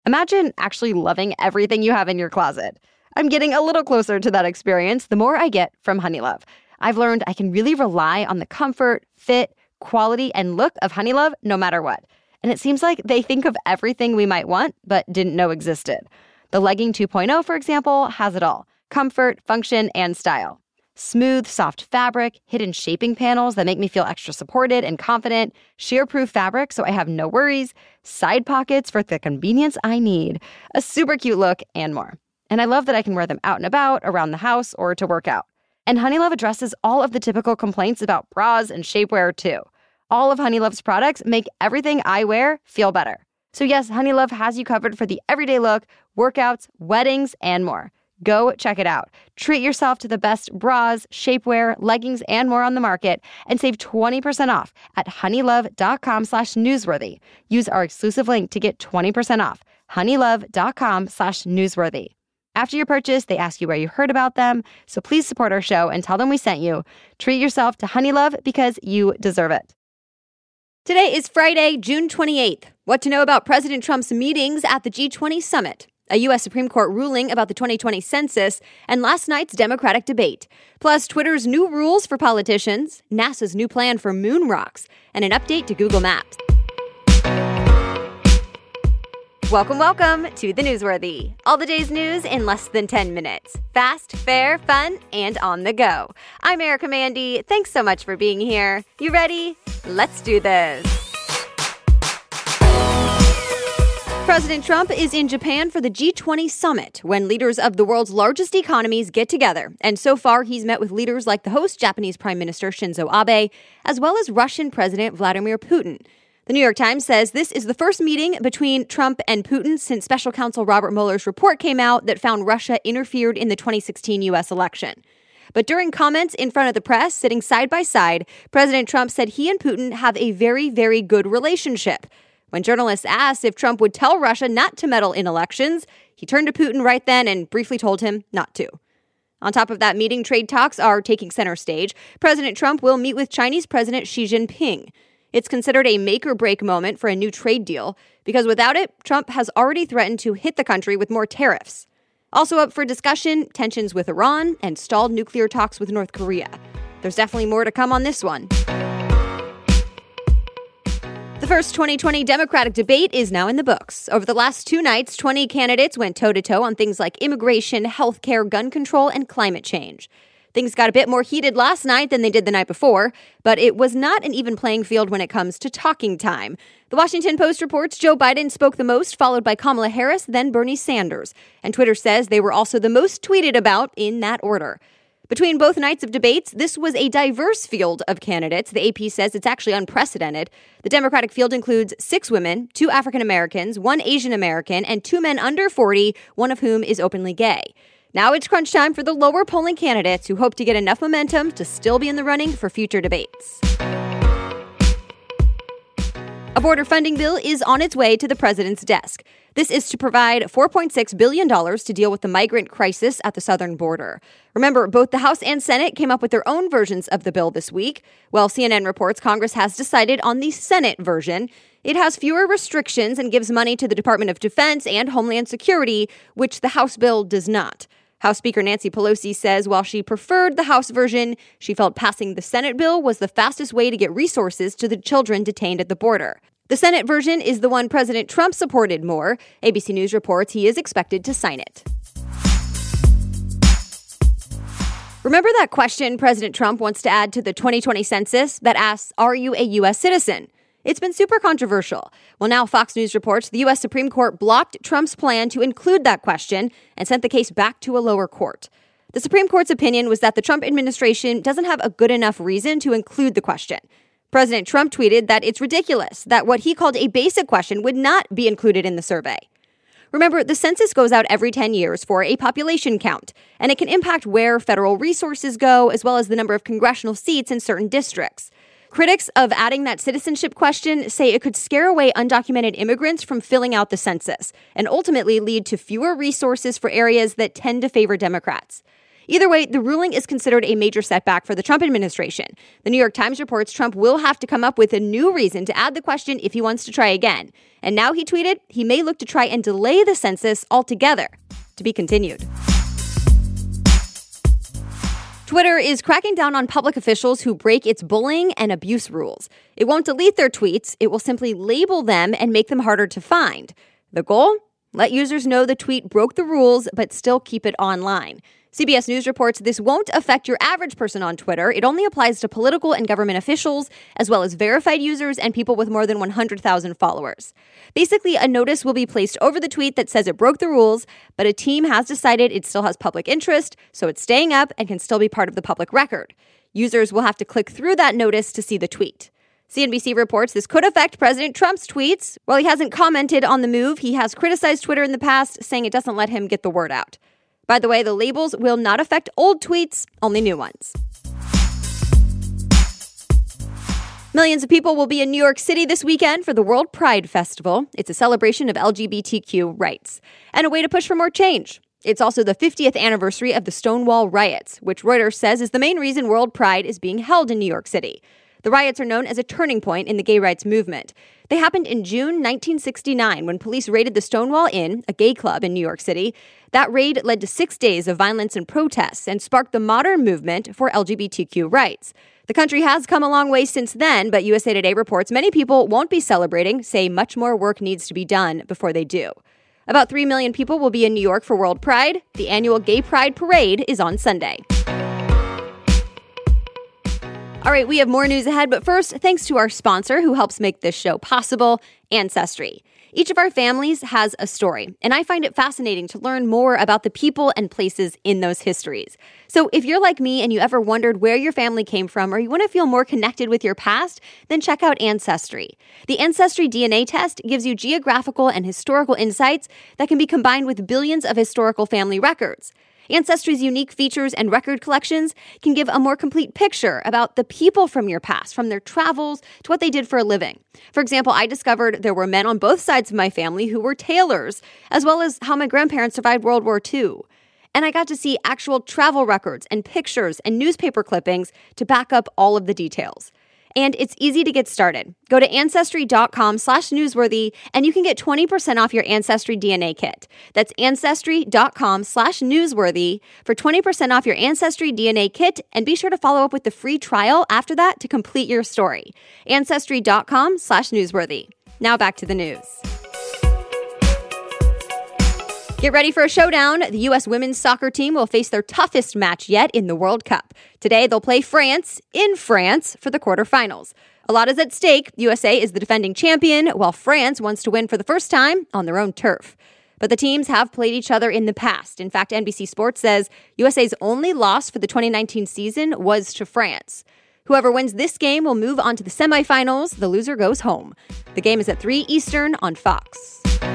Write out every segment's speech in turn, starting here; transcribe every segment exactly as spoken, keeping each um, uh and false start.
Imagine actually loving everything you have in your closet. I'm getting a little closer to that experience the more I get from Honeylove. I've learned I can really rely on the comfort, fit, quality, and look of Honeylove no matter what. And it seems like they think of everything we might want but didn't know existed. The Legging two point oh, for example, has it all: comfort, function, and style. Smooth, soft fabric, hidden shaping panels that make me feel extra supported and confident, shear-proof fabric so I have no worries, side pockets for the convenience I need, a super cute look, and more. And I love that I can wear them out and about, around the house, or to work out. And Honeylove addresses all of the typical complaints about bras and shapewear, too. All of Honeylove's products make everything I wear feel better. So yes, Honeylove has you covered for the everyday look, workouts, weddings, and more. Go check it out. Treat yourself to the best bras, shapewear, leggings, and more on the market, and save twenty percent off at honeylove.com slash newsworthy. Use our exclusive link to get twenty percent off. honeylove.com slash newsworthy. After your purchase, they ask you where you heard about them, so please support our show and tell them we sent you. Treat yourself to Honeylove because you deserve it. Today is Friday, June twenty-eighth. What to know about President Trump's meetings at the G twenty summit, a U S Supreme Court ruling about the twenty twenty census, and last night's Democratic debate. Plus, Twitter's new rules for politicians, NASA's new plan for moon rocks, and an update to Google Maps. Welcome, welcome to The Newsworthy. All the day's news in less than ten minutes. Fast, fair, fun, and on the go. I'm Erica Mandy. Thanks so much for being here. You ready? Let's do this. President Trump is in Japan for the G twenty summit, when leaders of the world's largest economies get together. And so far, he's met with leaders like the host, Japanese Prime Minister Shinzo Abe, as well as Russian President Vladimir Putin. The New York Times says this is the first meeting between Trump and Putin since Special Counsel Robert Mueller's report came out that found Russia interfered in the twenty sixteen U S election. But during comments in front of the press, sitting side by side, President Trump said he and Putin have a very, very good relationship. When journalists asked if Trump would tell Russia not to meddle in elections, he turned to Putin right then and briefly told him not to. On top of that meeting, trade talks are taking center stage. President Trump will meet with Chinese President Xi Jinping. It's considered a make-or-break moment for a new trade deal, because without it, Trump has already threatened to hit the country with more tariffs. Also up for discussion, tensions with Iran and stalled nuclear talks with North Korea. There's definitely more to come on this one. The first twenty twenty Democratic debate is now in the books. Over the last two nights, twenty candidates went toe-to-toe on things like immigration, healthcare, gun control, and climate change. Things got a bit more heated last night than they did the night before, but it was not an even playing field when it comes to talking time. The Washington Post reports Joe Biden spoke the most, followed by Kamala Harris, then Bernie Sanders. And Twitter says they were also the most tweeted about in that order. Between both nights of debates, this was a diverse field of candidates. The A P says it's actually unprecedented. The Democratic field includes six women, two African Americans, one Asian American, and two men under forty, one of whom is openly gay. Now it's crunch time for the lower polling candidates who hope to get enough momentum to still be in the running for future debates. A border funding bill is on its way to the president's desk. This is to provide four point six billion dollars to deal with the migrant crisis at the southern border. Remember, both the House and Senate came up with their own versions of the bill this week. Well, C N N reports Congress has decided on the Senate version. It has fewer restrictions and gives money to the Department of Defense and Homeland Security, which the House bill does not. House Speaker Nancy Pelosi says while she preferred the House version, she felt passing the Senate bill was the fastest way to get resources to the children detained at the border. The Senate version is the one President Trump supported more. A B C News reports he is expected to sign it. Remember that question President Trump wants to add to the twenty twenty census that asks, are you a U S citizen? It's been super controversial. Well, now Fox News reports the U S Supreme Court blocked Trump's plan to include that question and sent the case back to a lower court. The Supreme Court's opinion was that the Trump administration doesn't have a good enough reason to include the question. President Trump tweeted that it's ridiculous that what he called a basic question would not be included in the survey. Remember, the census goes out every ten years for a population count, and it can impact where federal resources go, as well as the number of congressional seats in certain districts. Critics of adding that citizenship question say it could scare away undocumented immigrants from filling out the census and ultimately lead to fewer resources for areas that tend to favor Democrats. Either way, the ruling is considered a major setback for the Trump administration. The New York Times reports Trump will have to come up with a new reason to add the question if he wants to try again. And now, he tweeted, he may look to try and delay the census altogether. To be continued. Twitter is cracking down on public officials who break its bullying and abuse rules. It won't delete their tweets. It will simply label them and make them harder to find. The goal? Let users know the tweet broke the rules, but still keep it online. C B S News reports this won't affect your average person on Twitter. It only applies to political and government officials, as well as verified users and people with more than one hundred thousand followers. Basically, a notice will be placed over the tweet that says it broke the rules, but a team has decided it still has public interest, so it's staying up and can still be part of the public record. Users will have to click through that notice to see the tweet. C N B C reports this could affect President Trump's tweets. While he hasn't commented on the move, he has criticized Twitter in the past, saying it doesn't let him get the word out. By the way, the labels will not affect old tweets, only new ones. Millions of people will be in New York City this weekend for the World Pride Festival. It's a celebration of L G B T Q rights and a way to push for more change. It's also the fiftieth anniversary of the Stonewall riots, which Reuters says is the main reason World Pride is being held in New York City. The riots are known as a turning point in the gay rights movement. They happened in June nineteen sixty-nine when police raided the Stonewall Inn, a gay club in New York City. That raid led to six days of violence and protests and sparked the modern movement for L G B T Q rights. The country has come a long way since then, but U S A Today reports many people won't be celebrating, say much more work needs to be done before they do. About three million people will be in New York for World Pride. The annual Gay Pride Parade is on Sunday. All right, we have more news ahead, but first, thanks to our sponsor who helps make this show possible, Ancestry. Each of our families has a story, and I find it fascinating to learn more about the people and places in those histories. So if you're like me and you ever wondered where your family came from or you want to feel more connected with your past, then check out Ancestry. The Ancestry D N A test gives you geographical and historical insights that can be combined with billions of historical family records. Ancestry's unique features and record collections can give a more complete picture about the people from your past, from their travels to what they did for a living. For example, I discovered there were men on both sides of my family who were tailors, as well as how my grandparents survived World War Two. And I got to see actual travel records and pictures and newspaper clippings to back up all of the details. And it's easy to get started. Go to Ancestry.com slash newsworthy and you can get twenty percent off your Ancestry D N A kit. That's Ancestry.com slash newsworthy for twenty percent off your Ancestry D N A kit, and be sure to follow up with the free trial after that to complete your story. Ancestry.com slash newsworthy. Now back to the news. Get ready for a showdown. The U S women's soccer team will face their toughest match yet in the World Cup. Today, they'll play France in France for the quarterfinals. A lot is at stake. U S A is the defending champion, while France wants to win for the first time on their own turf. But the teams have played each other in the past. In fact, N B C Sports says U S A's only loss for the twenty nineteen season was to France. Whoever wins this game will move on to the semifinals. The loser goes home. The game is at three Eastern on Fox.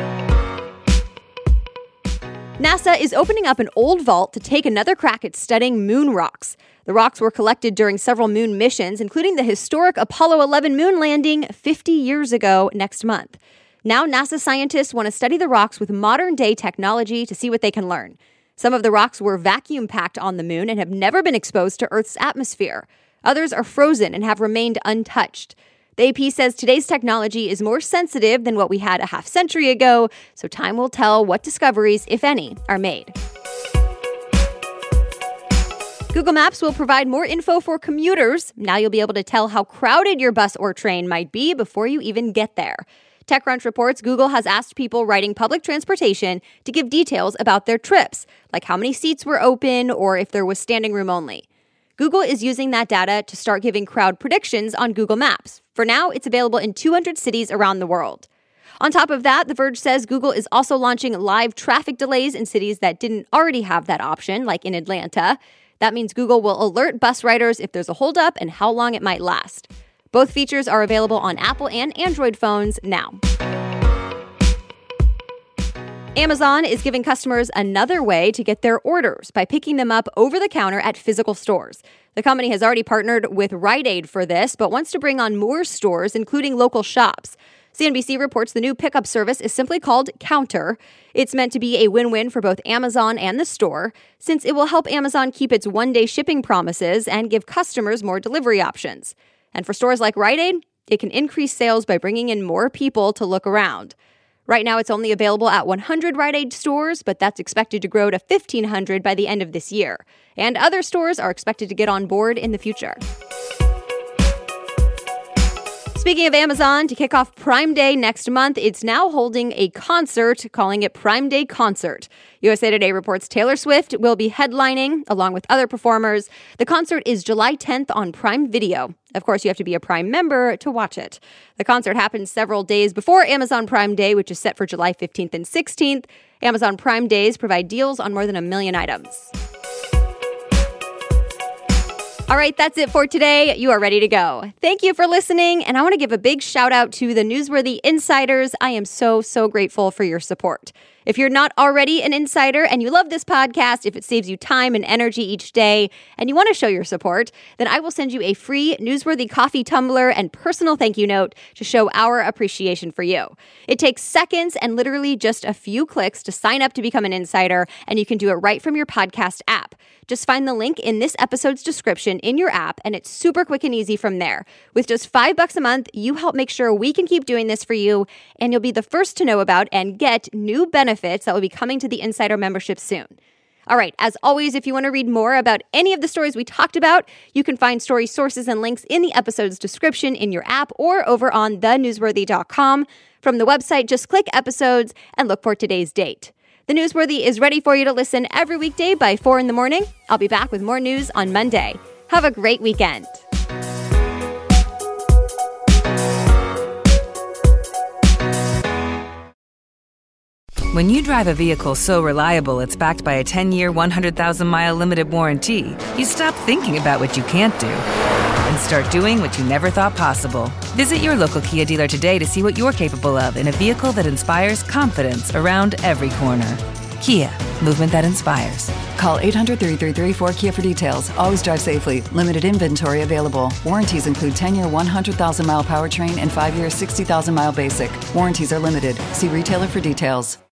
NASA is opening up an old vault to take another crack at studying moon rocks. The rocks were collected during several moon missions, including the historic Apollo eleven moon landing fifty years ago next month. Now NASA scientists want to study the rocks with modern-day technology to see what they can learn. Some of the rocks were vacuum-packed on the moon and have never been exposed to Earth's atmosphere. Others are frozen and have remained untouched. The A P says today's technology is more sensitive than what we had a half century ago, so time will tell what discoveries, if any, are made. Google Maps will provide more info for commuters. Now you'll be able to tell how crowded your bus or train might be before you even get there. TechCrunch reports Google has asked people riding public transportation to give details about their trips, like how many seats were open or if there was standing room only. Google is using that data to start giving crowd predictions on Google Maps. For now, it's available in two hundred cities around the world. On top of that, The Verge says Google is also launching live traffic delays in cities that didn't already have that option, like in Atlanta. That means Google will alert bus riders if there's a holdup and how long it might last. Both features are available on Apple and Android phones now. Amazon is giving customers another way to get their orders by picking them up over the counter at physical stores. The company has already partnered with Rite Aid for this, but wants to bring on more stores, including local shops. C N B C reports the new pickup service is simply called Counter. It's meant to be a win-win for both Amazon and the store, since it will help Amazon keep its one-day shipping promises and give customers more delivery options. And for stores like Rite Aid, it can increase sales by bringing in more people to look around. Right now, it's only available at one hundred Rite Aid stores, but that's expected to grow to fifteen hundred by the end of this year. And other stores are expected to get on board in the future. Speaking of Amazon, to kick off Prime Day next month, it's now holding a concert, calling it Prime Day Concert. U S A Today reports Taylor Swift will be headlining, along with other performers. The concert is July tenth on Prime Video. Of course, you have to be a Prime member to watch it. The concert happens several days before Amazon Prime Day, which is set for July fifteenth and sixteenth. Amazon Prime Days provide deals on more than a million items. All right, that's it for today. You are ready to go. Thank you for listening, and I want to give a big shout out to the Newsworthy Insiders. I am so, so grateful for your support. If you're not already an insider and you love this podcast, if it saves you time and energy each day, and you want to show your support, then I will send you a free Newsworthy coffee tumbler and personal thank you note to show our appreciation for you. It takes seconds and literally just a few clicks to sign up to become an insider, and you can do it right from your podcast app. Just find the link in this episode's description in your app, and it's super quick and easy from there. With just five bucks a month, you help make sure we can keep doing this for you, and you'll be the first to know about and get new benefits that will be coming to the Insider membership soon. All right, as always, if you want to read more about any of the stories we talked about, you can find story sources and links in the episode's description in your app or over on the newsworthy dot com. From the website, just click episodes and look for today's date. The Newsworthy is ready for you to listen every weekday by four in the morning. I'll be back with more news on Monday. Have a great weekend. When you drive a vehicle so reliable it's backed by a ten-year, one hundred thousand mile limited warranty, you stop thinking about what you can't do and start doing what you never thought possible. Visit your local Kia dealer today to see what you're capable of in a vehicle that inspires confidence around every corner. Kia, movement that inspires. Call eight hundred, three three three, four Kia for details. Always drive safely. Limited inventory available. Warranties include ten-year, one hundred thousand mile powertrain and five-year, sixty thousand mile basic. Warranties are limited. See retailer for details.